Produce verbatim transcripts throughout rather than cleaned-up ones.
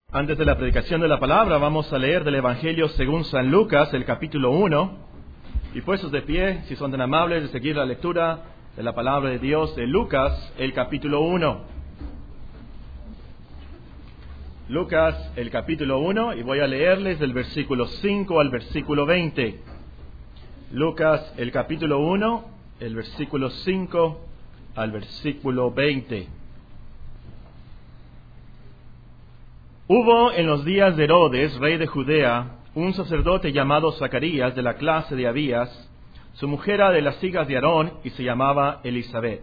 Antes de la predicación de la palabra, vamos a leer del Evangelio según San Lucas, el capítulo uno. Y puestos de pie, si son tan amables de seguir la lectura de la palabra de Dios de Lucas, el capítulo uno. Lucas, el capítulo uno, y voy a leerles del versículo cinco al versículo veinte. Lucas, el capítulo uno, el versículo cinco al versículo veinte. Hubo en los días de Herodes, rey de Judea, un sacerdote llamado Zacarías, de la clase de Abías. Su mujer era de las hijas de Aarón y se llamaba Elisabet.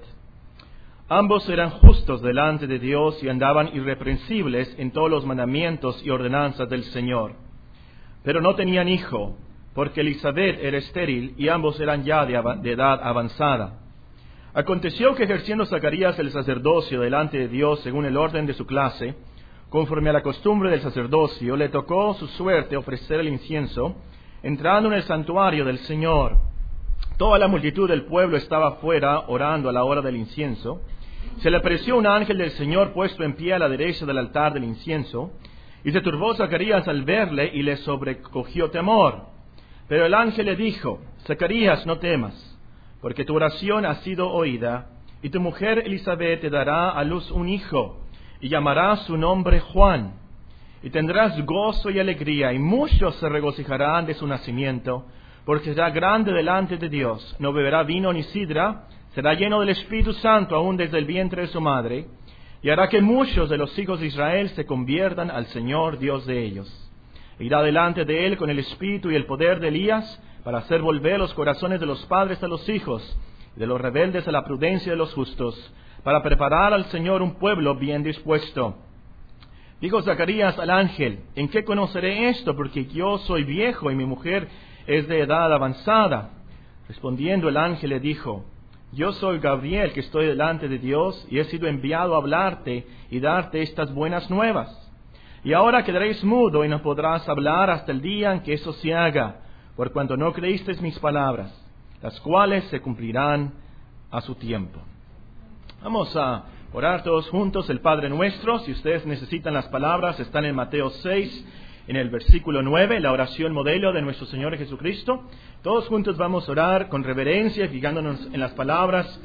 Ambos eran justos delante de Dios y andaban irreprensibles en todos los mandamientos y ordenanzas del Señor. Pero no tenían hijo, porque Elisabet era estéril y ambos eran ya de, av- de edad avanzada. Aconteció que ejerciendo Zacarías el sacerdocio delante de Dios según el orden de su clase, conforme a la costumbre del sacerdocio, le tocó su suerte ofrecer el incienso, entrando en el santuario del Señor. Toda la multitud del pueblo estaba fuera, orando a la hora del incienso. Se le apareció un ángel del Señor puesto en pie a la derecha del altar del incienso, y se turbó Zacarías al verle, y le sobrecogió temor. Pero el ángel le dijo: Zacarías, no temas, porque tu oración ha sido oída, y tu mujer Elisabet te dará a luz un hijo, y llamarás su nombre Juan, y tendrás gozo y alegría, y muchos se regocijarán de su nacimiento, porque será grande delante de Dios. No beberá vino ni sidra, será lleno del Espíritu Santo aún desde el vientre de su madre, y hará que muchos de los hijos de Israel se conviertan al Señor Dios de ellos. E irá delante de él con el espíritu y el poder de Elías, para hacer volver los corazones de los padres a los hijos, y de los rebeldes a la prudencia de los justos, para preparar al Señor un pueblo bien dispuesto. Dijo Zacarías al ángel: ¿En qué conoceré esto? Porque yo soy viejo y mi mujer es de edad avanzada. Respondiendo el ángel le dijo: Yo soy Gabriel, que estoy delante de Dios, y he sido enviado a hablarte y darte estas buenas nuevas. Y ahora quedaréis mudo y no podrás hablar hasta el día en que eso se haga, por cuanto no creísteis mis palabras, las cuales se cumplirán a su tiempo. Vamos a orar todos juntos el Padre Nuestro. Si ustedes necesitan las palabras, están en Mateo seis, en el versículo nueve, la oración modelo de nuestro Señor Jesucristo. Todos juntos vamos a orar con reverencia, fijándonos en las palabras,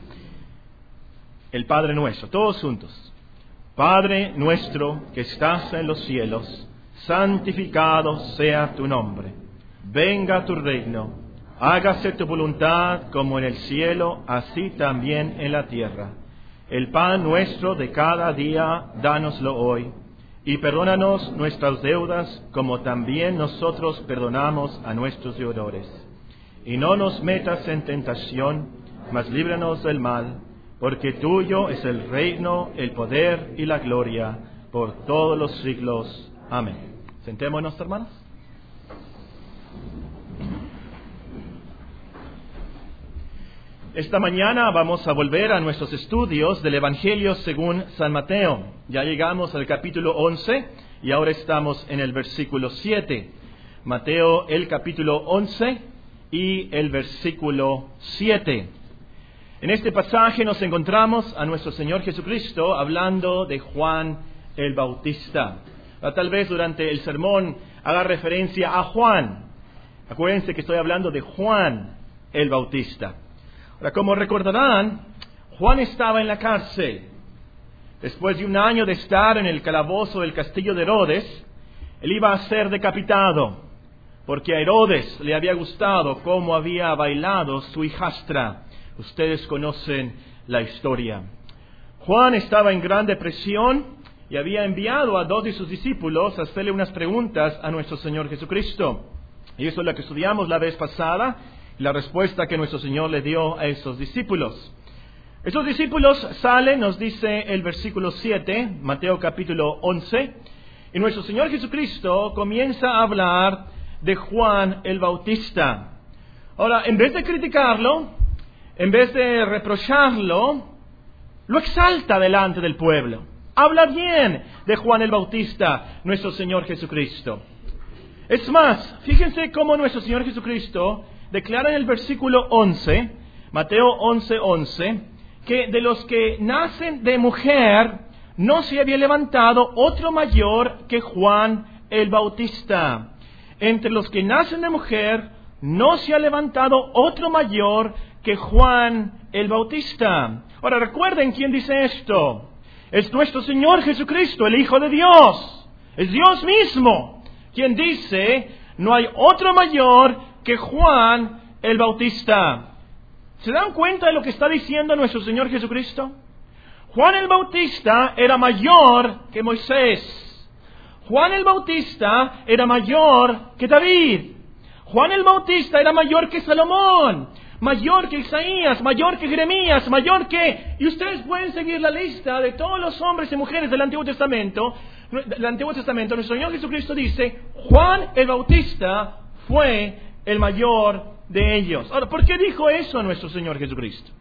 el Padre Nuestro. Todos juntos. Padre nuestro que estás en los cielos, santificado sea tu nombre. Venga tu reino. Hágase tu voluntad como en el cielo, así también en la tierra. El pan nuestro de cada día, dánoslo hoy, y perdónanos nuestras deudas, como también nosotros perdonamos a nuestros deudores. Y no nos metas en tentación, mas líbranos del mal, porque tuyo es el reino, el poder y la gloria, por todos los siglos. Amén. Sentémonos, hermanos. Esta mañana vamos a volver a nuestros estudios del Evangelio según San Mateo. Ya llegamos al capítulo once y ahora estamos en el versículo siete. Mateo, el capítulo once y el versículo siete. En este pasaje nos encontramos a nuestro Señor Jesucristo hablando de Juan el Bautista. Tal vez durante el sermón haga referencia a Juan. Acuérdense que estoy hablando de Juan el Bautista. Ahora, como recordarán, Juan estaba en la cárcel. Después de un año de estar en el calabozo del castillo de Herodes, él iba a ser decapitado, porque a Herodes le había gustado cómo había bailado su hijastra. Ustedes conocen la historia. Juan estaba en gran depresión y había enviado a dos de sus discípulos a hacerle unas preguntas a nuestro Señor Jesucristo. Y eso es lo que estudiamos la vez pasada, la respuesta que nuestro Señor le dio a esos discípulos. Esos discípulos salen, nos dice el versículo siete, Mateo capítulo once, y nuestro Señor Jesucristo comienza a hablar de Juan el Bautista. Ahora, en vez de criticarlo, en vez de reprocharlo, lo exalta delante del pueblo. Habla bien de Juan el Bautista, nuestro Señor Jesucristo. Es más, fíjense cómo nuestro Señor Jesucristo declara en el versículo once, Mateo once, once, que de los que nacen de mujer no se había levantado otro mayor que Juan el Bautista. Entre los que nacen de mujer, no se ha levantado otro mayor que Juan el Bautista. Ahora recuerden quién dice esto. Es nuestro Señor Jesucristo, el Hijo de Dios. Es Dios mismo quien dice, no hay otro mayor que Juan el Bautista. ¿Se dan cuenta de lo que está diciendo nuestro Señor Jesucristo? Juan el Bautista era mayor que Moisés. Juan el Bautista era mayor que David. Juan el Bautista era mayor que Salomón, mayor que Isaías, mayor que Jeremías, mayor que... Y ustedes pueden seguir la lista de todos los hombres y mujeres del Antiguo Testamento. Del Antiguo Testamento, nuestro Señor Jesucristo dice, Juan el Bautista fue el mayor de ellos. Ahora, ¿por qué dijo eso nuestro Señor Jesucristo?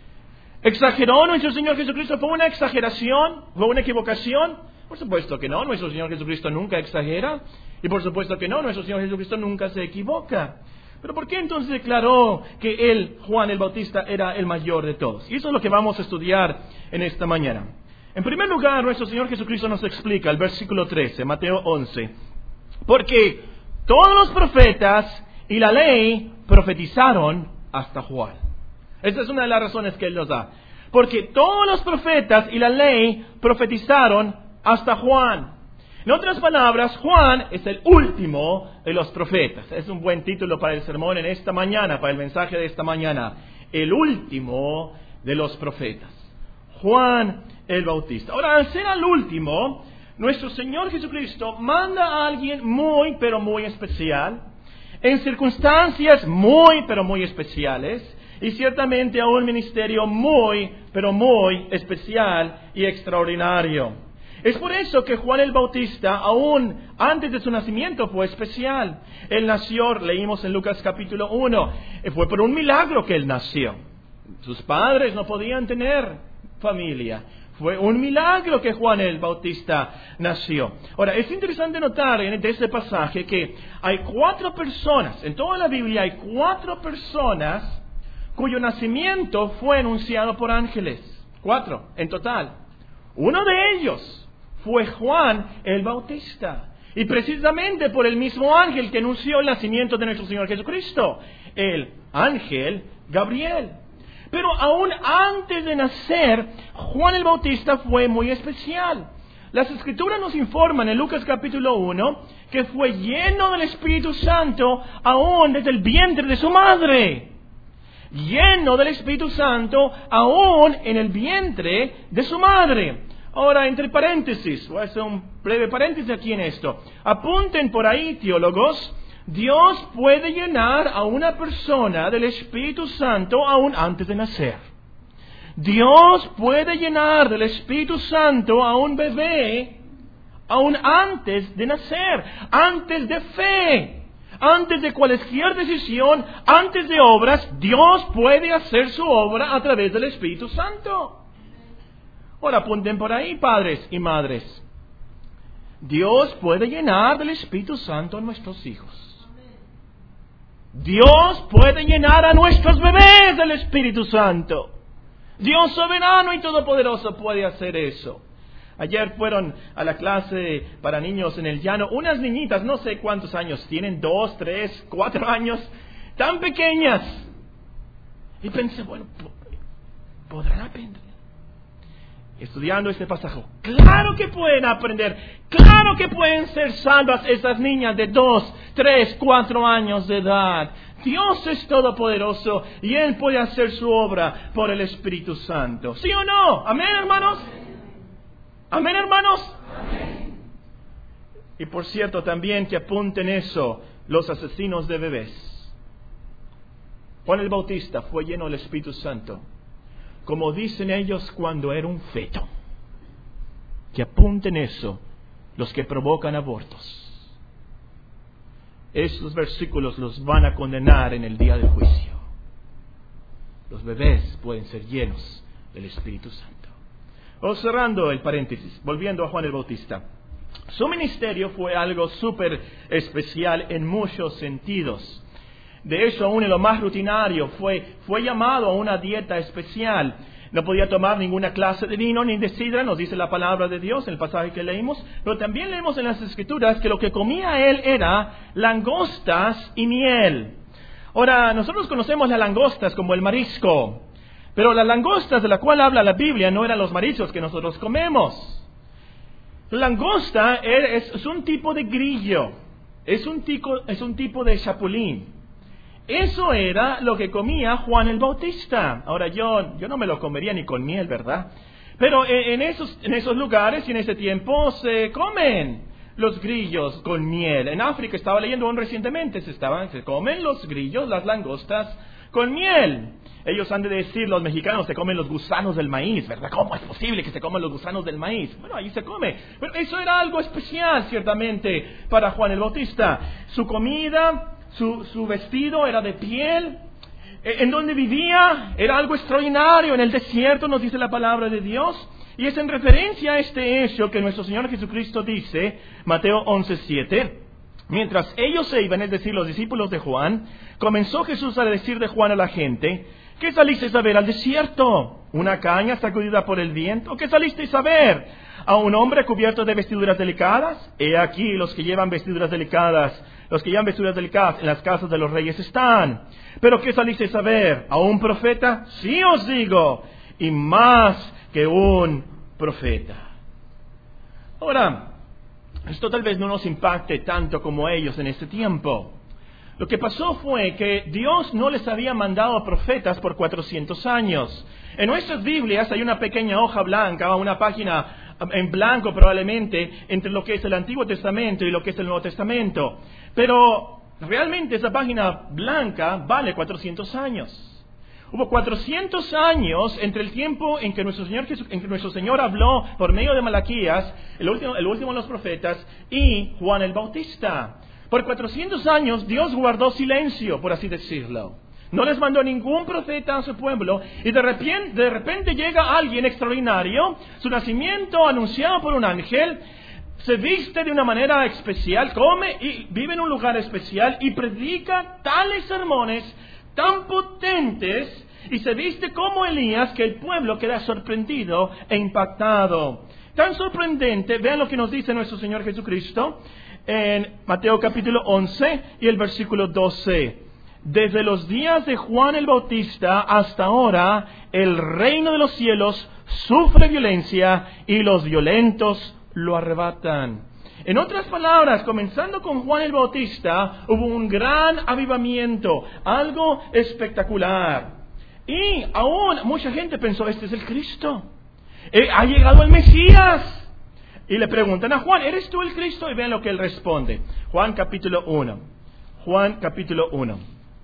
¿Exageró nuestro Señor Jesucristo? ¿Fue una exageración? ¿Fue una equivocación? Por supuesto que no, nuestro Señor Jesucristo nunca exagera. Y por supuesto que no, nuestro Señor Jesucristo nunca se equivoca. Pero ¿por qué entonces declaró que él, Juan el Bautista, era el mayor de todos? Y eso es lo que vamos a estudiar en esta mañana. En primer lugar, nuestro Señor Jesucristo nos explica el versículo trece, Mateo once. Porque todos los profetas y la ley profetizaron hasta Juan. Esta es una de las razones que él nos da. Porque todos los profetas y la ley profetizaron hasta Juan. En otras palabras, Juan es el último de los profetas. Es un buen título para el sermón en esta mañana, para el mensaje de esta mañana. El último de los profetas. Juan el Bautista. Ahora, al ser el último, nuestro Señor Jesucristo manda a alguien muy, pero muy especial, en circunstancias muy, pero muy especiales, y ciertamente a un ministerio muy, pero muy especial y extraordinario. Es por eso que Juan el Bautista, aún antes de su nacimiento, fue especial. Él nació, leímos en Lucas capítulo uno, fue por un milagro que él nació. Sus padres no podían tener familia. Fue un milagro que Juan el Bautista nació. Ahora, es interesante notar en este pasaje que hay cuatro personas, en toda la Biblia hay cuatro personas cuyo nacimiento fue anunciado por ángeles. Cuatro, en total. Uno de ellos fue Juan el Bautista. Y precisamente por el mismo ángel que anunció el nacimiento de nuestro Señor Jesucristo. El ángel Gabriel. Pero aún antes de nacer, Juan el Bautista fue muy especial. Las Escrituras nos informan en Lucas capítulo uno que fue lleno del Espíritu Santo aún desde el vientre de su madre. Lleno del Espíritu Santo aún en el vientre de su madre. Ahora, entre paréntesis, voy a hacer un breve paréntesis aquí en esto. Apunten por ahí, teólogos, Dios puede llenar a una persona del Espíritu Santo aún antes de nacer. Dios puede llenar del Espíritu Santo a un bebé aún antes de nacer, antes de fe. Antes de cualquier decisión, antes de obras, Dios puede hacer su obra a través del Espíritu Santo. Ahora apunten por ahí, padres y madres. Dios puede llenar del Espíritu Santo a nuestros hijos. Dios puede llenar a nuestros bebés del Espíritu Santo. Dios soberano y todopoderoso puede hacer eso. Ayer fueron a la clase para niños en el llano unas niñitas, no sé cuántos años tienen, dos, tres, cuatro años, tan pequeñas. Y pensé, bueno, ¿podrán aprender? Estudiando este pasaje, claro que pueden aprender, claro que pueden ser salvas esas niñas de dos, tres, cuatro años de edad. Dios es todopoderoso y Él puede hacer su obra por el Espíritu Santo. ¿Sí o no? ¿Amén, hermanos? ¿Amén, hermanos? Amén. Y por cierto, también que apunten eso, los asesinos de bebés. Juan el Bautista fue lleno del Espíritu Santo, como dicen ellos cuando era un feto. Que apunten eso, los que provocan abortos. Esos versículos los van a condenar en el día del juicio. Los bebés pueden ser llenos del Espíritu Santo. Vamos cerrando el paréntesis, volviendo a Juan el Bautista. Su ministerio fue algo súper especial en muchos sentidos. De hecho, aún en lo más rutinario, fue, fue llamado a una dieta especial. no podía tomar ninguna clase de vino ni de sidra, nos dice la palabra de Dios en el pasaje que leímos, pero también leemos en las Escrituras que lo que comía él era langostas y miel. Ahora, nosotros conocemos las langostas como el marisco, pero las langostas de la cual habla la Biblia no eran los mariscos que nosotros comemos. La langosta es, es un tipo de grillo, es un tipo, es un tipo de chapulín. Eso era lo que comía Juan el Bautista. Ahora, yo, yo no me lo comería ni con miel, ¿verdad? Pero en esos, en esos lugares y en ese tiempo se comen los grillos con miel. En África, estaba leyendo aún recientemente, se, estaban, se comen los grillos, las langostas, con miel. Ellos han de decir, los mexicanos se comen los gusanos del maíz, ¿verdad? ¿Cómo es posible que se coman los gusanos del maíz? Bueno, ahí se come. Pero eso era algo especial, ciertamente, para Juan el Bautista. Su comida, su, su vestido era de piel. En donde vivía era algo extraordinario, en el desierto, nos dice la palabra de Dios. Y es en referencia a este hecho que nuestro Señor Jesucristo dice, Mateo once siete, mientras ellos se iban, es decir, los discípulos de Juan, comenzó Jesús a decir de Juan a la gente, ¿qué salisteis a ver al desierto? ¿Una caña sacudida por el viento? ¿Qué salisteis a ver? ¿A un hombre cubierto de vestiduras delicadas? He aquí los que llevan vestiduras delicadas, los que llevan vestiduras delicadas en las casas de los reyes están. ¿Pero qué salisteis a ver? ¿A un profeta? Sí os digo, y más que un profeta. Ahora, esto tal vez no nos impacte tanto como ellos en este tiempo. Lo que pasó fue que Dios no les había mandado profetas por cuatrocientos años. En nuestras Biblias hay una pequeña hoja blanca, una página en blanco probablemente, entre lo que es el Antiguo Testamento y lo que es el Nuevo Testamento. Pero realmente esa página blanca vale cuatrocientos años. Hubo cuatrocientos años entre el tiempo en que nuestro Señor, en que nuestro Señor habló por medio de Malaquías, el último, el último de los profetas, y Juan el Bautista. Por cuatrocientos años Dios guardó silencio, por así decirlo. No les mandó ningún profeta a su pueblo, y de repente, de repente llega alguien extraordinario, su nacimiento anunciado por un ángel, se viste de una manera especial, come y vive en un lugar especial y predica tales sermones tan potentes, y se viste como Elías que el pueblo queda sorprendido e impactado. Tan sorprendente, vean lo que nos dice nuestro Señor Jesucristo en Mateo capítulo once y el versículo doce. Desde los días de Juan el Bautista hasta ahora, el reino de los cielos sufre violencia y los violentos lo arrebatan. En otras palabras, comenzando con Juan el Bautista, hubo un gran avivamiento, algo espectacular. Y aún mucha gente pensó, este es el Cristo. Eh, ha llegado el Mesías. Y le preguntan a Juan, ¿eres tú el Cristo? Y vean lo que él responde. Juan capítulo uno. Juan capítulo uno.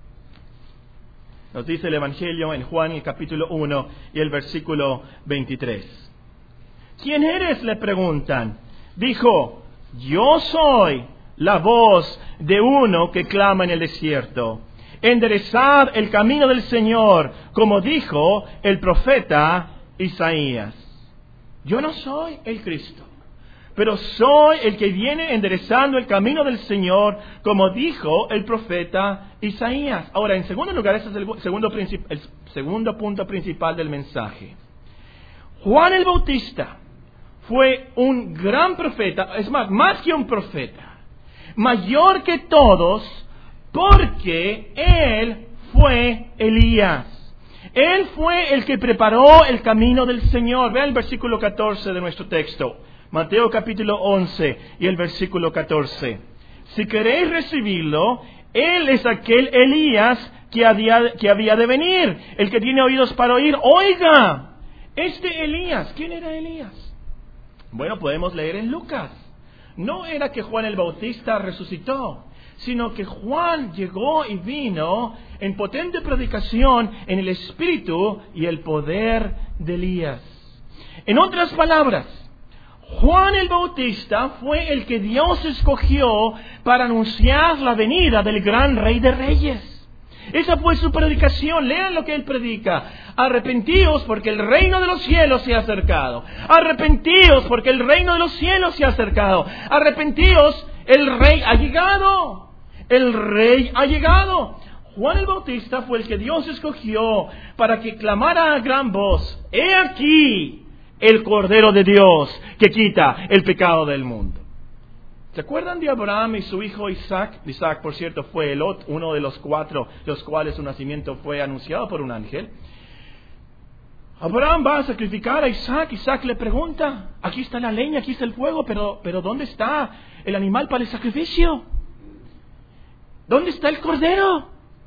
Nos dice el Evangelio en Juan el capítulo uno y el versículo veintitrés. ¿Quién eres?, le preguntan. Dijo, yo soy la voz de uno que clama en el desierto. Enderezad el camino del Señor, como dijo el profeta Isaías. Yo no soy el Cristo, pero soy el que viene enderezando el camino del Señor, como dijo el profeta Isaías. Ahora, en segundo lugar, este es el segundo, princip- el segundo punto principal del mensaje. Juan el Bautista fue un gran profeta, es más, más que un profeta, mayor que todos, porque él fue Elías. Él fue el que preparó el camino del Señor. Vean el versículo catorce de nuestro texto. Mateo capítulo once y el versículo catorce. Si queréis recibirlo, él es aquel Elías que había, que había de venir. El que tiene oídos para oír, oiga. Este Elías, ¿quién era Elías? Bueno, podemos leer en Lucas. No era que Juan el Bautista resucitó, sino que Juan llegó y vino en potente predicación en el espíritu y el poder de Elías. En otras palabras, Juan el Bautista fue el que Dios escogió para anunciar la venida del gran Rey de Reyes. Esa fue su predicación. Lean lo que él predica. Arrepentíos porque el reino de los cielos se ha acercado. Arrepentíos porque el reino de los cielos se ha acercado. Arrepentíos, el Rey ha llegado. El Rey ha llegado. Juan el Bautista fue el que Dios escogió para que clamara a gran voz: ¡He aquí el Cordero de Dios que quita el pecado del mundo! ¿Se acuerdan de Abraham y su hijo Isaac? Isaac, por cierto, fue el otro, uno de los cuatro, los cuales su nacimiento fue anunciado por un ángel. Abraham va a sacrificar a Isaac. Isaac le pregunta: aquí está la leña, aquí está el fuego, pero, pero ¿dónde está el animal para el sacrificio? ¿Dónde está el cordero?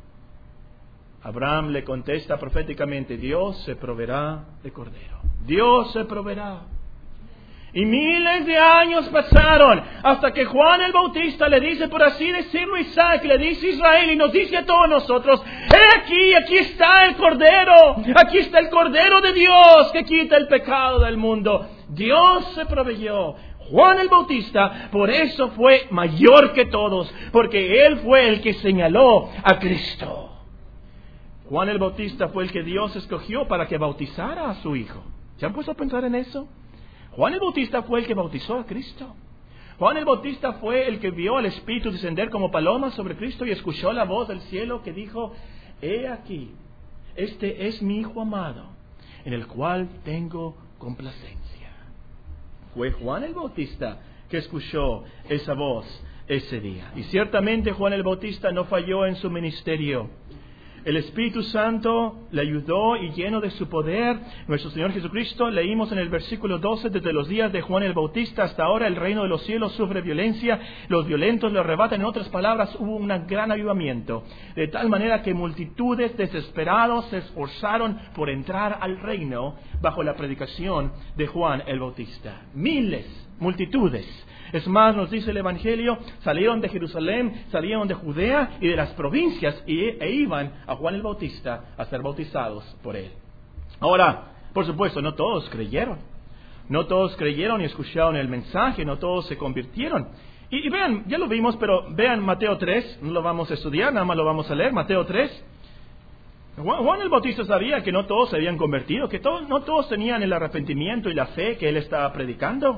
Abraham le contesta proféticamente: Dios se proveerá de cordero. Dios se proveerá. Y miles de años pasaron hasta que Juan el Bautista le dice, por así decirlo, Isaac, le dice a Israel y nos dice a todos nosotros: ¡He aquí, aquí está el Cordero! Aquí está el Cordero de Dios que quita el pecado del mundo. Dios se proveyó. Juan el Bautista, por eso fue mayor que todos, porque él fue el que señaló a Cristo. Juan el Bautista fue el que Dios escogió para que bautizara a su hijo. ¿Se han puesto a pensar en eso? Juan el Bautista fue el que bautizó a Cristo. Juan el Bautista fue el que vio al Espíritu descender como paloma sobre Cristo y escuchó la voz del cielo que dijo: He aquí, este es mi Hijo amado, en el cual tengo complacencia. Fue Juan el Bautista que escuchó esa voz ese día. Y ciertamente Juan el Bautista no falló en su ministerio. El Espíritu Santo le ayudó y lleno de su poder, nuestro Señor Jesucristo, leímos en el versículo doce, desde los días de Juan el Bautista hasta ahora el reino de los cielos sufre violencia, los violentos lo arrebatan. En otras palabras, hubo un gran avivamiento, de tal manera que multitudes desesperados se esforzaron por entrar al reino bajo la predicación de Juan el Bautista. Miles, multitudes. Es más, nos dice el Evangelio, salieron de Jerusalén, salieron de Judea y de las provincias y, e iban a Juan el Bautista a ser bautizados por él. Ahora, por supuesto, no todos creyeron. No todos creyeron y escucharon el mensaje, no todos se convirtieron. Y, y vean, ya lo vimos, pero vean Mateo tres, no lo vamos a estudiar, nada más lo vamos a leer, Mateo tres. Juan, Juan el Bautista sabía que no todos se habían convertido, que todos, no todos tenían el arrepentimiento y la fe que él estaba predicando.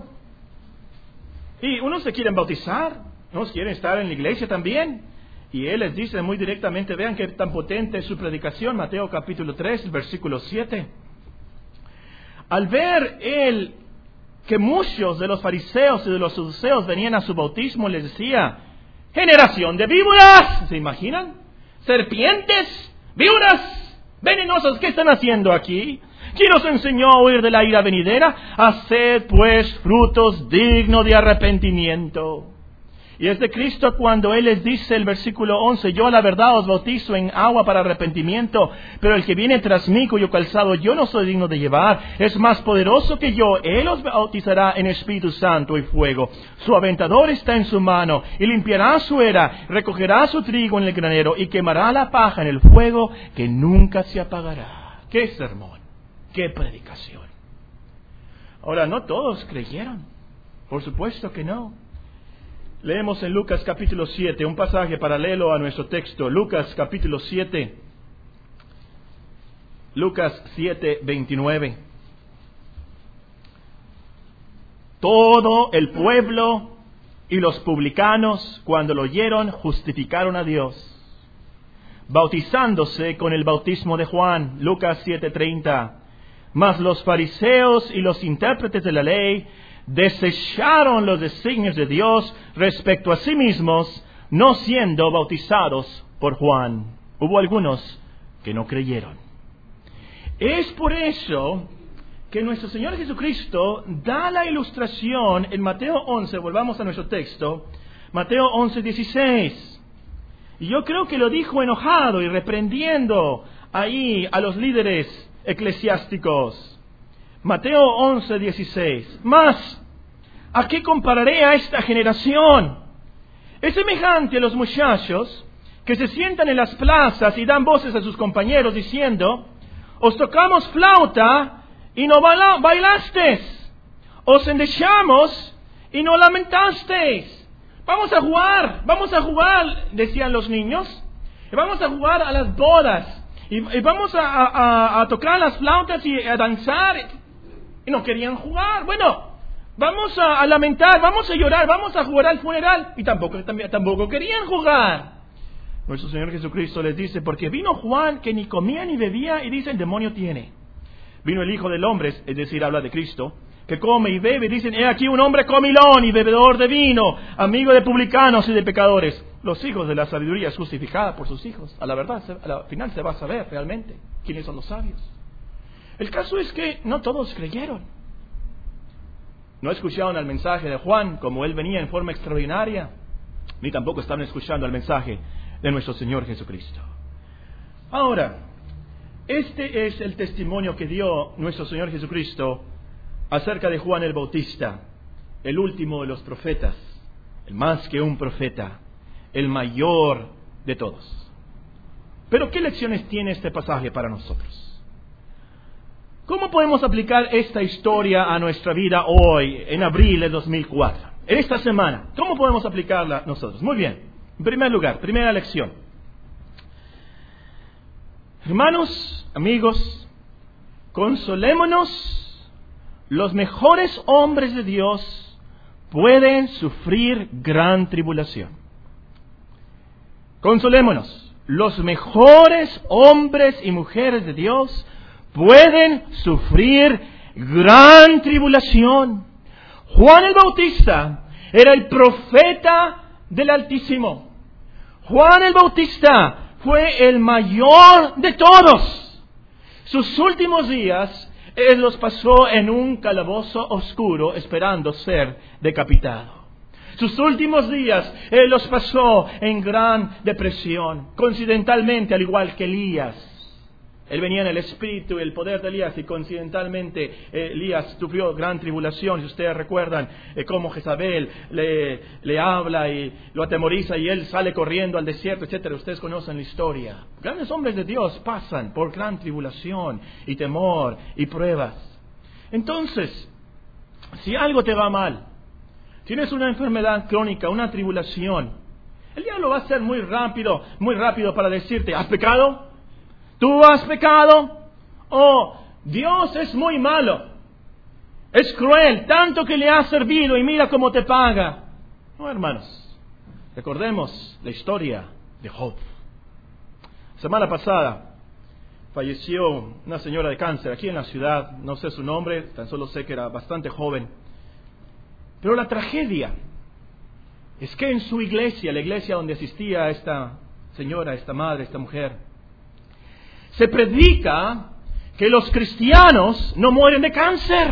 Y unos se quieren bautizar, unos quieren estar en la iglesia también. Y él les dice muy directamente, vean qué tan potente es su predicación, Mateo capítulo tres, versículo siete. Al ver él que muchos de los fariseos y de los saduceos venían a su bautismo, les decía: generación de víboras, ¿se imaginan? Serpientes, víboras, venenosos, ¿qué están haciendo aquí? ¿Quién os enseñó a huir de la ira venidera? Haced pues frutos dignos de arrepentimiento. Y es de Cristo cuando Él les dice, el versículo once, yo la verdad os bautizo en agua para arrepentimiento, pero el que viene tras mí, cuyo calzado yo no soy digno de llevar, es más poderoso que yo. Él os bautizará en Espíritu Santo y fuego. Su aventador está en su mano, y limpiará su era, recogerá su trigo en el granero, y quemará la paja en el fuego que nunca se apagará. ¡Qué sermón! ¡Qué predicación! Ahora, no todos creyeron. Por supuesto que no. Leemos en Lucas capítulo siete, un pasaje paralelo a nuestro texto. Lucas capítulo siete. Lucas siete, veintinueve. Todo el pueblo y los publicanos, cuando lo oyeron, justificaron a Dios, bautizándose con el bautismo de Juan. Lucas siete, treinta. Mas los fariseos y los intérpretes de la ley desecharon los designios de Dios respecto a sí mismos, no siendo bautizados por Juan. Hubo algunos que no creyeron. Es por eso que nuestro Señor Jesucristo da la ilustración en Mateo once, volvamos a nuestro texto, Mateo once, dieciséis. Y yo creo que lo dijo enojado y reprendiendo ahí a los líderes eclesiásticos. Mateo once, dieciséis. Mas, ¿a qué compararé a esta generación? Es semejante a los muchachos que se sientan en las plazas y dan voces a sus compañeros diciendo: os tocamos flauta y no baila- bailasteis, os endechamos y no lamentasteis. Vamos a jugar, vamos a jugar, decían los niños, y vamos a jugar a las bodas, y, y vamos a, a, a tocar las flautas y a danzar, y no querían jugar. Bueno, vamos a, a lamentar, vamos a llorar, vamos a jugar al funeral, y tampoco, también, tampoco querían jugar. nuestro Señor Jesucristo les dice, porque vino Juan que ni comía ni bebía y dicen, demonio tiene. Vino el Hijo del Hombre, es decir, habla de Cristo, que come y bebe y dicen, he aquí un hombre comilón y bebedor de vino, amigo de publicanos y de pecadores. Los hijos de la sabiduría es justificada por sus hijos. A la verdad, al final se va a saber realmente quiénes son los sabios. El caso es que no todos creyeron. No escucharon el mensaje de Juan como él venía en forma extraordinaria, ni tampoco estaban escuchando el mensaje de nuestro Señor Jesucristo. Ahora, este es el testimonio que dio nuestro Señor Jesucristo acerca de Juan el Bautista, el último de los profetas, el más que un profeta, el mayor de todos. Pero ¿qué lecciones tiene este pasaje para nosotros? ¿Cómo podemos aplicar esta historia a nuestra vida hoy, en abril de dos mil cuatro? En esta semana, ¿cómo podemos aplicarla nosotros? Muy bien. En primer lugar, primera lección. Hermanos, amigos, consolémonos. Los mejores hombres de Dios pueden sufrir gran tribulación. Consolémonos. Los mejores hombres y mujeres de Dios pueden sufrir gran tribulación. Juan el Bautista era el profeta del Altísimo. Juan el Bautista fue el mayor de todos. Sus últimos días él los pasó en un calabozo oscuro esperando ser decapitado. Sus últimos días él los pasó en gran depresión, coincidentalmente al igual que Elías. Él venía en el espíritu y el poder de Elías, y coincidentalmente eh, Elías sufrió gran tribulación. Si ustedes recuerdan eh, cómo Jezabel le, le habla y lo atemoriza y él sale corriendo al desierto, etcétera. Ustedes conocen la historia. Grandes hombres de Dios pasan por gran tribulación y temor y pruebas. Entonces, si algo te va mal, tienes una enfermedad crónica, una tribulación, el diablo va a ser muy rápido, muy rápido para decirte, ¿has pecado? ¿Tú has pecado? Oh, Dios es muy malo. Es cruel, tanto que le has servido y mira cómo te paga. No, hermanos. Recordemos la historia de Job. Semana pasada falleció una señora de cáncer aquí en la ciudad. No sé su nombre, tan solo sé que era bastante joven. Pero la tragedia es que en su iglesia, la iglesia donde asistía esta señora, esta madre, esta mujer, se predica que los cristianos no mueren de cáncer.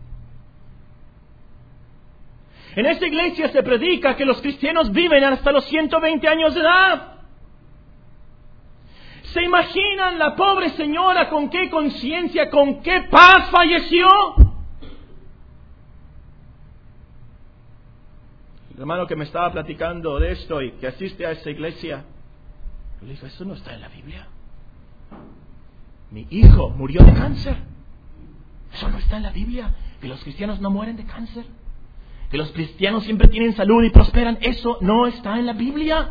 En esta iglesia se predica que los cristianos viven hasta los ciento veinte años de edad. ¿Se imaginan la pobre señora con qué conciencia, con qué paz falleció? El hermano que me estaba platicando de esto y que asiste a esta iglesia, le dijo, eso no está en la Biblia. Mi hijo murió de cáncer. Eso no está en la Biblia. Que los cristianos no mueren de cáncer. Que los cristianos siempre tienen salud y prosperan. Eso no está en la Biblia.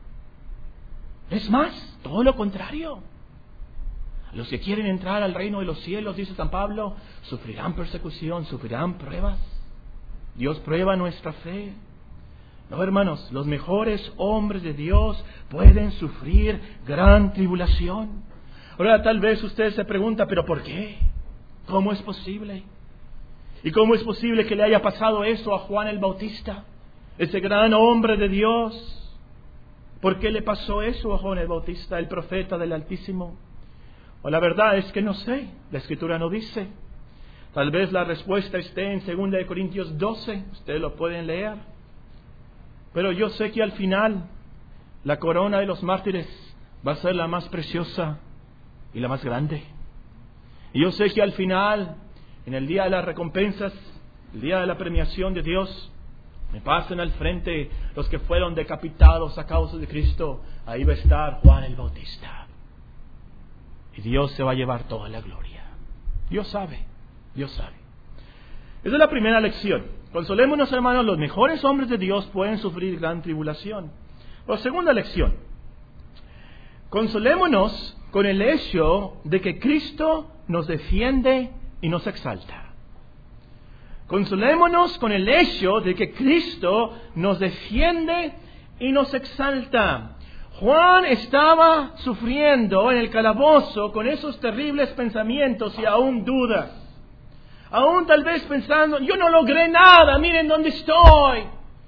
Es más, todo lo contrario. Los que quieren entrar al reino de los cielos, dice San Pablo, sufrirán persecución, sufrirán pruebas. Dios prueba nuestra fe. No, hermanos, los mejores hombres de Dios pueden sufrir gran tribulación. Ahora tal vez usted se pregunta, ¿pero por qué? ¿Cómo es posible? ¿Y cómo es posible que le haya pasado eso a Juan el Bautista? Ese gran hombre de Dios. ¿Por qué le pasó eso a Juan el Bautista, el profeta del Altísimo? O la verdad es que no sé, la Escritura no dice. Tal vez la respuesta esté en segunda de Corintios doce, ustedes lo pueden leer. Pero yo sé que al final la corona de los mártires va a ser la más preciosa y la más grande. Y yo sé que al final, en el día de las recompensas, el día de la premiación de Dios, me pasen al frente los que fueron decapitados a causa de Cristo. Ahí va a estar Juan el Bautista. Y Dios se va a llevar toda la gloria. Dios sabe, Dios sabe. Esa es la primera lección. Consolémonos, hermanos, los mejores hombres de Dios pueden sufrir gran tribulación. La segunda lección. Consolémonos con el hecho de que Cristo nos defiende y nos exalta. Consolémonos con el hecho de que Cristo nos defiende y nos exalta. Juan estaba sufriendo en el calabozo con esos terribles pensamientos y aún dudas. Aún tal vez pensando, yo no logré nada, miren dónde estoy.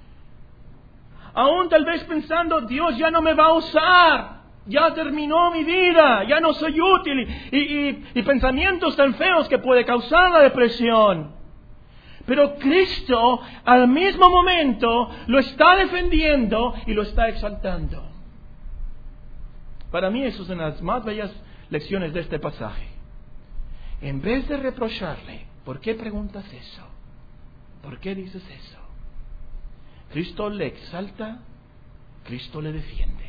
Aún tal vez pensando, Dios ya no me va a usar. Ya terminó mi vida, ya no soy útil. Y, y, y pensamientos tan feos que puede causar la depresión. Pero Cristo al mismo momento lo está defendiendo y lo está exaltando. Para mí eso es una de las más bellas lecciones de este pasaje. En vez de reprocharle, ¿por qué preguntas eso? ¿Por qué dices eso? Cristo le exalta, Cristo le defiende.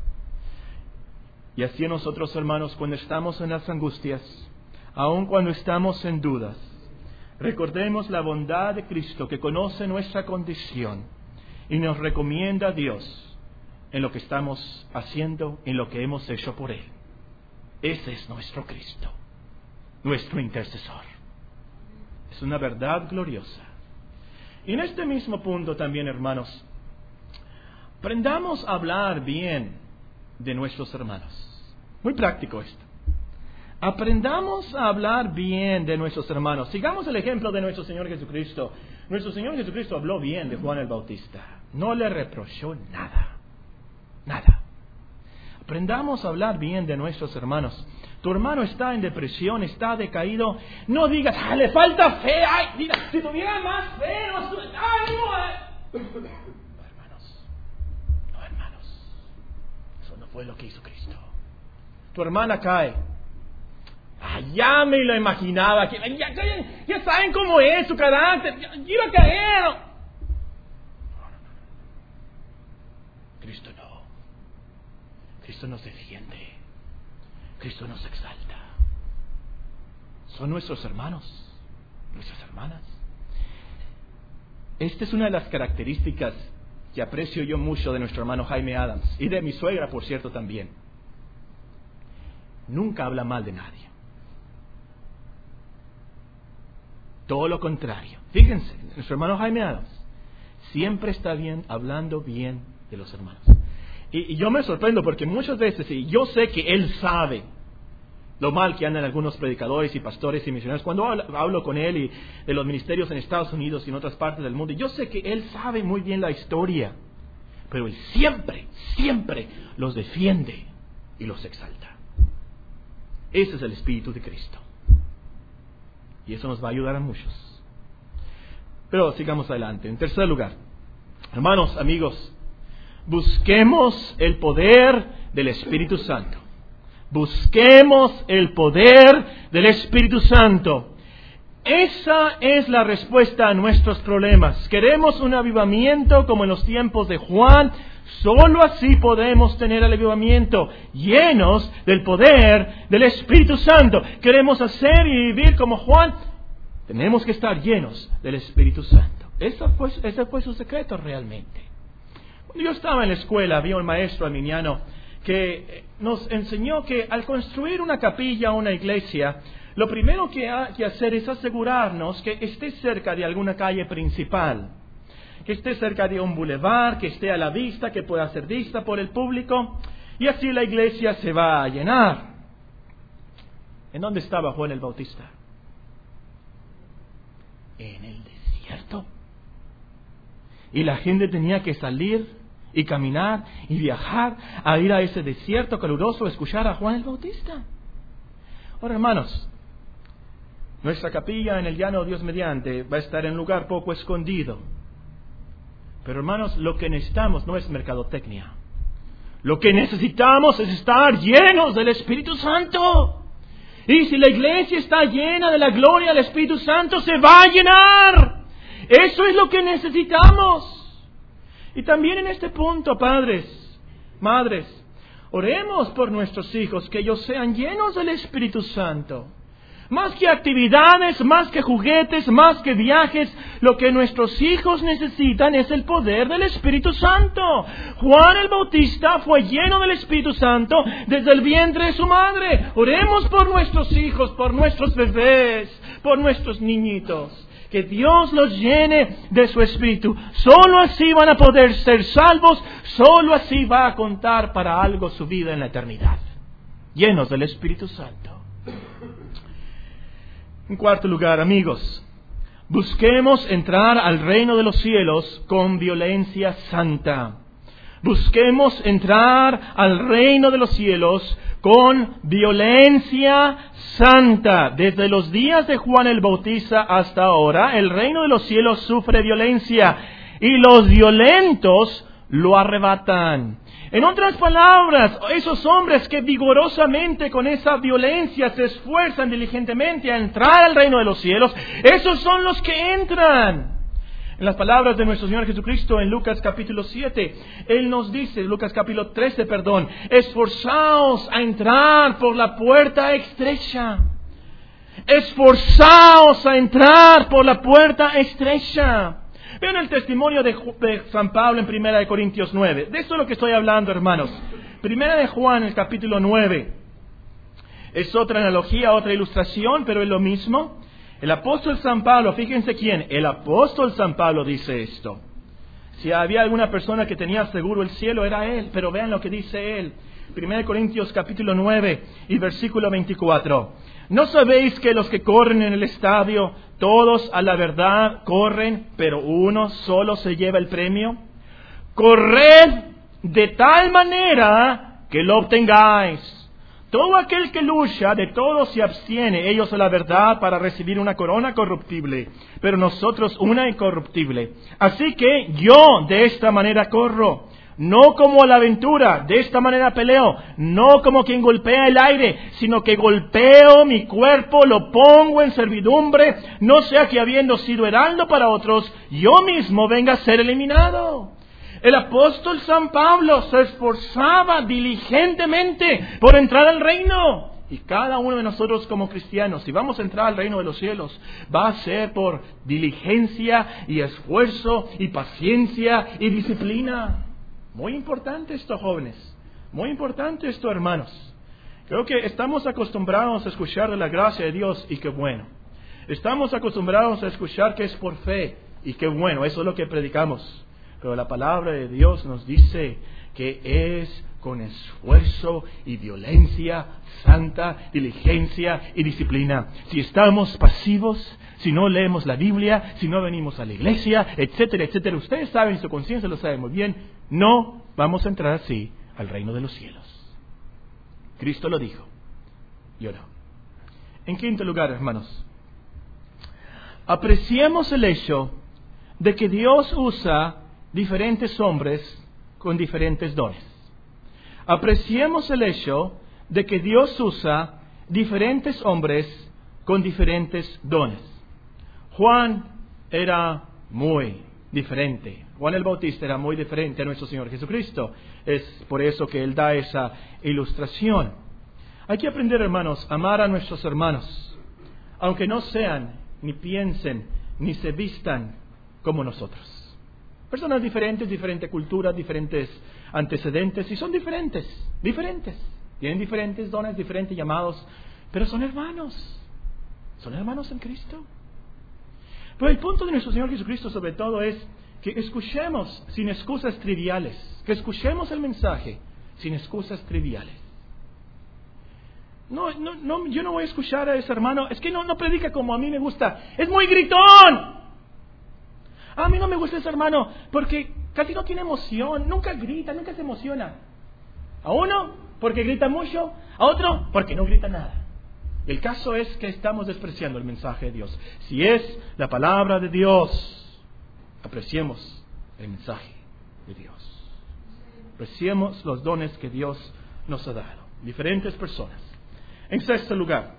Y así nosotros, hermanos, cuando estamos en las angustias, aun cuando estamos en dudas, recordemos la bondad de Cristo que conoce nuestra condición y nos recomienda a Dios en lo que estamos haciendo, en lo que hemos hecho por Él. Ese es nuestro Cristo, nuestro intercesor. Es una verdad gloriosa. Y en este mismo punto también, hermanos, aprendamos a hablar bien de nuestros hermanos. Muy práctico esto. Aprendamos a hablar bien de nuestros hermanos. Sigamos el ejemplo de nuestro Señor Jesucristo. Nuestro Señor Jesucristo habló bien de Juan el Bautista. No le reprochó nada. Nada. Aprendamos a hablar bien de nuestros hermanos. Tu hermano está en depresión, está decaído. No digas, ah, le falta fe. Ay, mira, si tuviera más fe, no, ay, no. No, hermanos. No, hermanos. Eso no fue lo que hizo Cristo. Tu hermana cae. Ah, ya me lo imaginaba. Ya, ya, ya saben cómo es su carácter. Ya, iba a caer. No, no, no. Cristo no. Cristo nos defiende. Cristo nos exalta. Son nuestros hermanos, nuestras hermanas. Esta es una de las características que aprecio yo mucho de nuestro hermano Jaime Adams y de mi suegra, por cierto, también. Nunca habla mal de nadie. Todo lo contrario. Fíjense, nuestro hermano Jaime Adams siempre está bien hablando bien de los hermanos. Y, y yo me sorprendo porque muchas veces, y yo sé que él sabe lo mal que andan algunos predicadores y pastores y misioneros, cuando hablo, hablo con él y de los ministerios en Estados Unidos y en otras partes del mundo, yo sé que él sabe muy bien la historia, pero él siempre, siempre los defiende y los exalta. Ese es el Espíritu de Cristo. Y eso nos va a ayudar a muchos. Pero sigamos adelante. En tercer lugar, hermanos, amigos, busquemos el poder del Espíritu Santo. Busquemos el poder del Espíritu Santo. Esa es la respuesta a nuestros problemas. Queremos un avivamiento como en los tiempos de Juan. Solo así podemos tener el avivamiento, llenos del poder del Espíritu Santo. Queremos hacer y vivir como Juan. Tenemos que estar llenos del Espíritu Santo. Ese fue, ese fue su secreto realmente. Cuando yo estaba en la escuela, había un maestro arminiano que nos enseñó que al construir una capilla o una iglesia, lo primero que hay que hacer es asegurarnos que esté cerca de alguna calle principal, que esté cerca de un bulevar, que esté a la vista, que pueda ser vista por el público, y así la iglesia se va a llenar. ¿En dónde estaba Juan el Bautista? En el desierto. Y la gente tenía que salir y caminar y viajar a ir a ese desierto caluroso a escuchar a Juan el Bautista. Ahora, hermanos, nuestra capilla en el llano, Dios mediante, va a estar en un lugar poco escondido. Pero, hermanos, lo que necesitamos no es mercadotecnia. Lo que necesitamos es estar llenos del Espíritu Santo. Y si la iglesia está llena de la gloria del Espíritu Santo, se va a llenar. Eso es lo que necesitamos. Y también en este punto, padres, madres, oremos por nuestros hijos, que ellos sean llenos del Espíritu Santo. Más que actividades, más que juguetes, más que viajes, lo que nuestros hijos necesitan es el poder del Espíritu Santo. Juan el Bautista fue lleno del Espíritu Santo desde el vientre de su madre. Oremos por nuestros hijos, por nuestros bebés, por nuestros niñitos. que Dios los llene de su Espíritu. Solo así van a poder ser salvos, solo así va a contar para algo su vida en la eternidad, llenos del Espíritu Santo. En cuarto lugar, amigos, busquemos entrar al reino de los cielos con violencia santa. Busquemos entrar al reino de los cielos con violencia santa. Desde los días de Juan el Bautista hasta ahora, el reino de los cielos sufre violencia y los violentos lo arrebatan. En otras palabras, esos hombres que vigorosamente con esa violencia se esfuerzan diligentemente a entrar al reino de los cielos, esos son los que entran. En las palabras de nuestro Señor Jesucristo en Lucas capítulo siete, Él nos dice, Lucas capítulo trece, perdón, esforzaos a entrar por la puerta estrecha. Esforzaos a entrar por la puerta estrecha. Vean el testimonio de, de San Pablo en Primera de Corintios nueve. De esto es lo que estoy hablando, hermanos. Primera de Juan, el capítulo nueve. Es otra analogía, otra ilustración, pero es lo mismo. El apóstol San Pablo, fíjense quién, el apóstol San Pablo dice esto. Si había alguna persona que tenía seguro el cielo, era él, pero vean lo que dice él. Primera de Corintios capítulo nueve y versículo veinticuatro. ¿No sabéis que los que corren en el estadio, todos a la verdad corren, pero uno solo se lleva el premio? Corred de tal manera que lo obtengáis. Todo aquel que lucha, de todo se abstiene, ellos a la verdad para recibir una corona corruptible, pero nosotros una incorruptible. Así que yo de esta manera corro, no como a la aventura, de esta manera peleo, no como quien golpea el aire, sino que golpeo mi cuerpo, lo pongo en servidumbre, no sea que habiendo sido heraldo para otros, yo mismo venga a ser eliminado. El apóstol San Pablo se esforzaba diligentemente por entrar al reino. Y cada uno de nosotros como cristianos, si vamos a entrar al reino de los cielos, va a ser por diligencia y esfuerzo y paciencia y disciplina. Muy importante esto, jóvenes. Muy importante esto, hermanos. Creo que estamos acostumbrados a escuchar de la gracia de Dios y qué bueno. Estamos acostumbrados a escuchar que es por fe y qué bueno. Eso es lo que predicamos. Pero la palabra de Dios nos dice que es con esfuerzo y violencia santa, diligencia y disciplina. Si estamos pasivos, si no leemos la Biblia, si no venimos a la iglesia, etcétera, etcétera, ustedes saben, su conciencia lo sabe muy bien, no vamos a entrar así al reino de los cielos. Cristo lo dijo, yo no. En quinto lugar, hermanos, apreciemos el hecho de que Dios usa diferentes hombres con diferentes dones. Apreciemos el hecho de que Dios usa diferentes hombres con diferentes dones. Juan era muy diferente. Juan el Bautista era muy diferente a nuestro Señor Jesucristo. Es por eso que Él da esa ilustración. Hay que aprender, hermanos, a amar a nuestros hermanos, aunque no sean, ni piensen, ni se vistan como nosotros. Personas diferentes, diferentes culturas, diferentes antecedentes, y son diferentes, diferentes. Tienen diferentes dones, diferentes llamados, pero son hermanos. Son hermanos en Cristo. Pero el punto de nuestro Señor Jesucristo sobre todo es que escuchemos sin excusas triviales, que escuchemos el mensaje sin excusas triviales. No, no, no, yo no voy a escuchar a ese hermano, es que no, no predica como a mí me gusta, es muy gritón. A mí no me gusta ese hermano porque casi no tiene emoción, nunca grita, nunca se emociona. A uno porque grita mucho, a otro porque no grita nada. El caso es que estamos despreciando el mensaje de Dios. Si es la palabra de Dios, apreciemos el mensaje de Dios. Apreciemos los dones que Dios nos ha dado. Diferentes personas. En sexto lugar,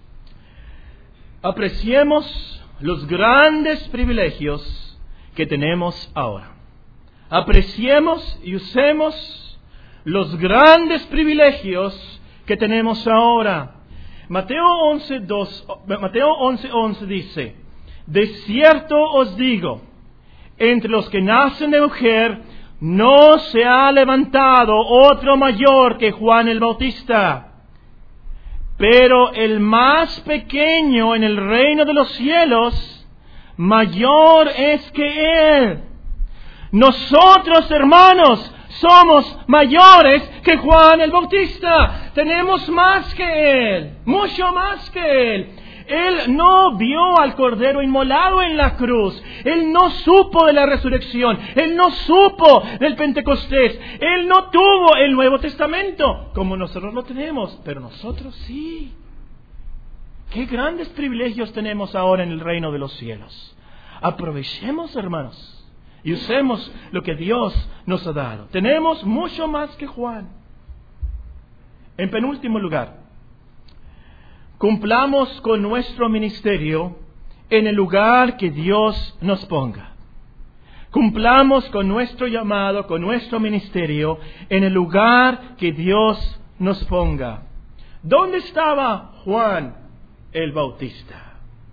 apreciemos los grandes privilegios que tenemos ahora. Apreciemos y usemos los grandes privilegios que tenemos ahora. Mateo once, dos, Mateo once, once dice: de cierto os digo, entre los que nacen de mujer no se ha levantado otro mayor que Juan el Bautista. Pero el más pequeño en el reino de los cielos mayor es que Él. Nosotros, hermanos, somos mayores que Juan el Bautista. Tenemos más que Él, mucho más que Él. Él no vio al Cordero inmolado en la cruz. Él no supo de la resurrección. Él no supo del Pentecostés. Él no tuvo el Nuevo Testamento como nosotros lo tenemos. Pero nosotros sí. Qué grandes privilegios tenemos ahora en el reino de los cielos. Aprovechemos, hermanos, y usemos lo que Dios nos ha dado. Tenemos mucho más que Juan. En penúltimo lugar, cumplamos con nuestro ministerio en el lugar que Dios nos ponga. Cumplamos con nuestro llamado, con nuestro ministerio en el lugar que Dios nos ponga. ¿Dónde estaba Juan el Bautista?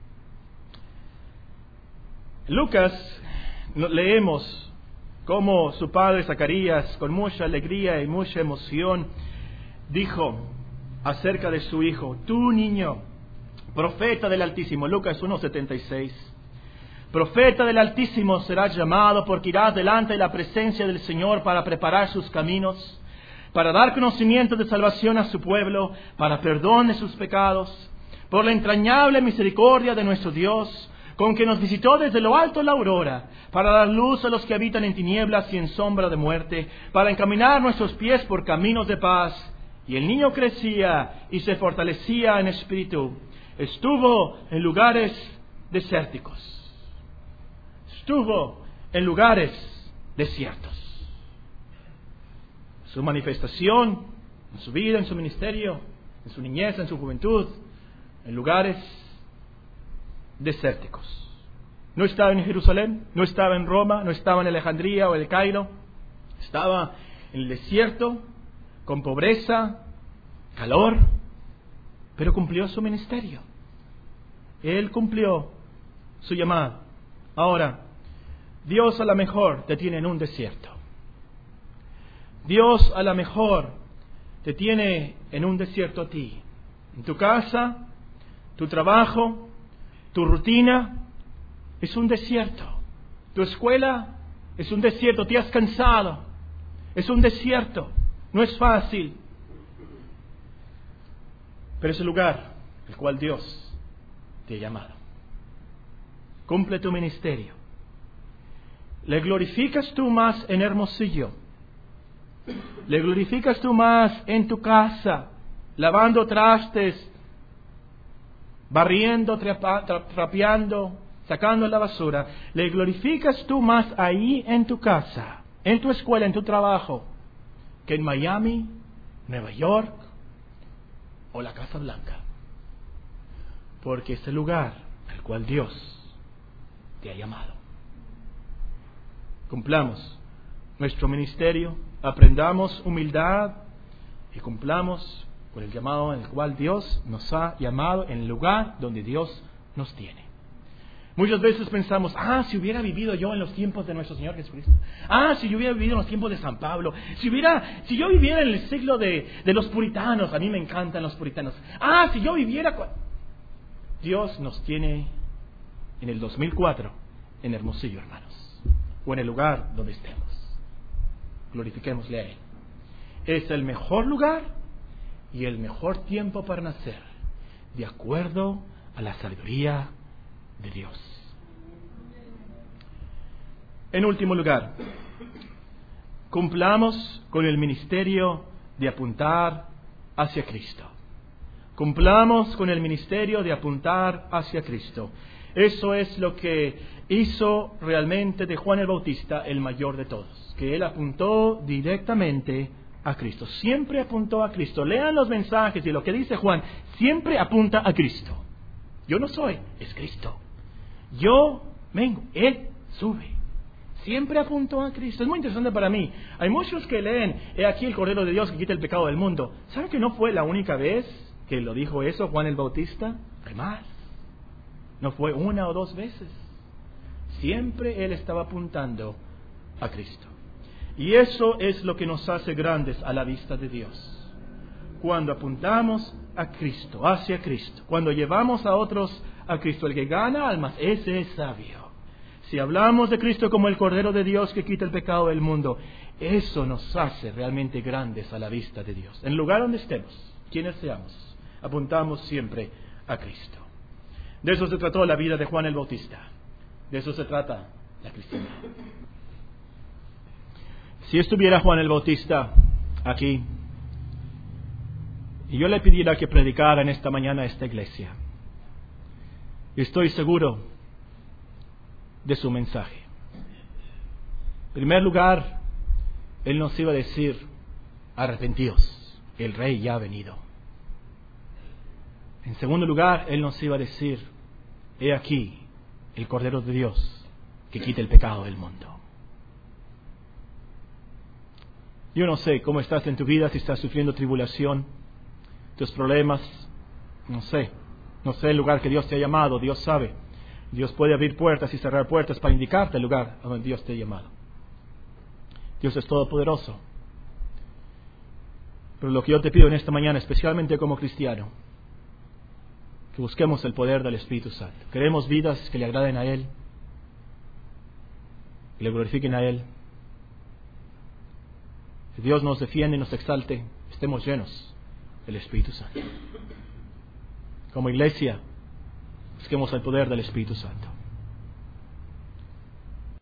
Lucas, leemos cómo su padre Zacarías, con mucha alegría y mucha emoción, dijo acerca de su hijo: tú, niño, profeta del Altísimo. Lucas uno setenta y seis. Profeta del Altísimo serás llamado, porque irás delante de la presencia del Señor para preparar sus caminos, para dar conocimiento de salvación a su pueblo, para perdón de sus pecados, por la entrañable misericordia de nuestro Dios, con que nos visitó desde lo alto la aurora, para dar luz a los que habitan en tinieblas y en sombra de muerte, para encaminar nuestros pies por caminos de paz. Y el niño crecía y se fortalecía en espíritu. Estuvo en lugares desérticos. Estuvo en lugares desiertos. Su manifestación en su vida, en su ministerio, en su niñez, en su juventud, en lugares desérticos. No estaba en Jerusalén, no estaba en Roma, no estaba en Alejandría o el Cairo. Estaba en el desierto, con pobreza, calor, pero cumplió su ministerio. Él cumplió su llamado. Ahora, Dios a lo mejor te tiene en un desierto. Dios a lo mejor te tiene en un desierto a ti. En tu casa, tu trabajo, tu rutina es un desierto. Tu escuela es un desierto. Te has cansado. Es un desierto. No es fácil. Pero es el lugar al cual Dios te ha llamado. Cumple tu ministerio. ¿Le glorificas tú más en Hermosillo? ¿Le glorificas tú más en tu casa, lavando trastes, barriendo, trapa, tra, trapeando, sacando la basura? ¿Le glorificas tú más ahí en tu casa, en tu escuela, en tu trabajo, que en Miami, Nueva York o la Casa Blanca? Porque es el lugar al cual Dios te ha llamado. Cumplamos nuestro ministerio, aprendamos humildad y cumplamos con el llamado en el cual Dios nos ha llamado, en el lugar donde Dios nos tiene. Muchas veces pensamos: ah, si hubiera vivido yo en los tiempos de nuestro Señor Jesucristo. Ah, si yo hubiera vivido en los tiempos de San Pablo. Si hubiera, si yo viviera en el siglo de, de los puritanos. A mí me encantan los puritanos. Ah, si yo viviera... Dios nos tiene en el dos mil cuatro en Hermosillo, hermanos. O en el lugar donde estemos. Glorifiquémosle a Él. Es el mejor lugar y el mejor tiempo para nacer, de acuerdo a la sabiduría de Dios. En último lugar, cumplamos con el ministerio de apuntar hacia Cristo. Cumplamos con el ministerio de apuntar hacia Cristo. Eso es lo que hizo realmente de Juan el Bautista el mayor de todos, que él apuntó directamente a Cristo. Siempre apuntó a Cristo. Lean los mensajes y lo que dice Juan, siempre apunta a Cristo. Yo no soy, es Cristo. Yo vengo, Él sube. Siempre apuntó a Cristo. Es muy interesante para mí. Hay muchos que leen: he aquí el Cordero de Dios que quita el pecado del mundo. ¿Saben que no fue la única vez que lo dijo eso Juan el Bautista? Hay más. No fue una o dos veces. Siempre Él estaba apuntando a Cristo. Y eso es lo que nos hace grandes a la vista de Dios. cuando apuntamos a Cristo, hacia Cristo, cuando llevamos a otros a Cristo. El que gana almas, ese es sabio. Si hablamos de Cristo como el Cordero de Dios que quita el pecado del mundo, eso nos hace realmente grandes a la vista de Dios. En el lugar donde estemos, quienes seamos, apuntamos siempre a Cristo. De eso se trató la vida de Juan el Bautista. De eso se trata la cristiandad. Si estuviera Juan el Bautista aquí, y yo le pidiera que predicara en esta mañana a esta iglesia, estoy seguro de su mensaje. En primer lugar, él nos iba a decir: arrepentíos, el Rey ya ha venido. En segundo lugar, él nos iba a decir: he aquí el Cordero de Dios que quita el pecado del mundo. Yo no sé cómo estás en tu vida, si estás sufriendo tribulación, tus problemas, no sé, no sé el lugar que Dios te ha llamado. Dios sabe. Dios puede abrir puertas y cerrar puertas para indicarte el lugar a donde Dios te ha llamado. Dios es todopoderoso. Pero lo que yo te pido en esta mañana, especialmente como cristiano, que busquemos el poder del Espíritu Santo. Queremos vidas que le agraden a Él, que le glorifiquen a Él. Que Dios nos defiende y nos exalte, estemos llenos del Espíritu Santo. Como iglesia, busquemos el poder del Espíritu Santo.